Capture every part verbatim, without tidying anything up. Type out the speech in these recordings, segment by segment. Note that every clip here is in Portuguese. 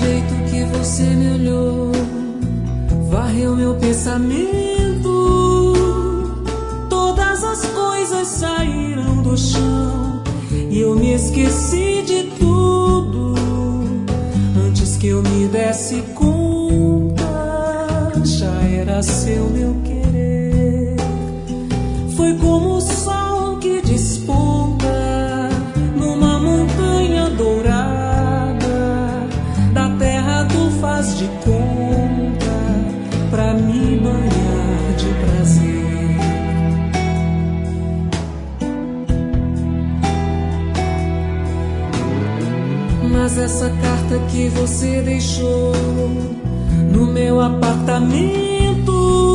jeito que você me olhou varreu meu pensamento. Todas as coisas saíram do chão e eu me esqueci de tudo. Antes que eu me desse conta, já era seu meu querer. Foi como o sol que desponta numa montanha dourada. Da terra tu faz de conta pra me banhar de prazer. Mas essa carta que você deixou no meu apartamento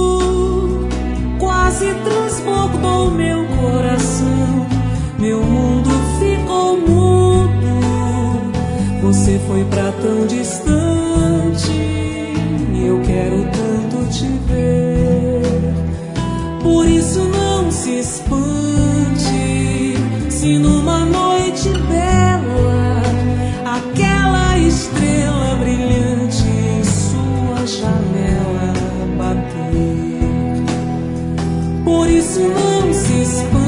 quase transbordou meu coração. Meu mundo ficou mudo. Você foi pra tão distante e eu quero tanto te ver. Por isso não se espante se numa noite bela aquela estrela brilhante em sua janela bater. Por isso não se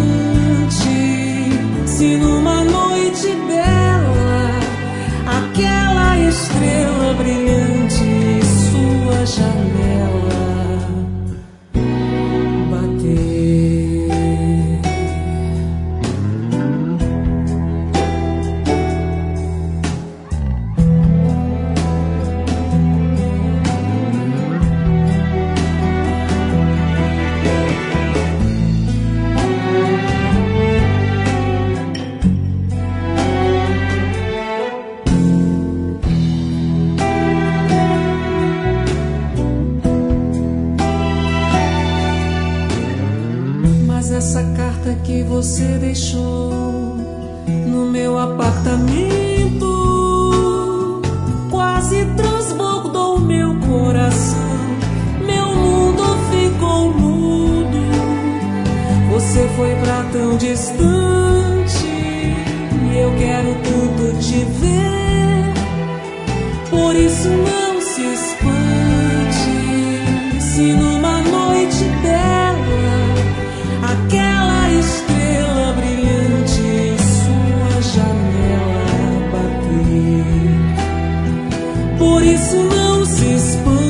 espante se numa noite bela aquela estrela brilhante em sua janela bater. Essa carta que você deixou no meu apartamento quase transbordou meu coração. Meu mundo ficou mudo. Você foi pra tão distante e eu quero tanto te ver. Por isso não se espante se numa noite bela aquela estrela brilhante em sua janela bater. Por isso não se espante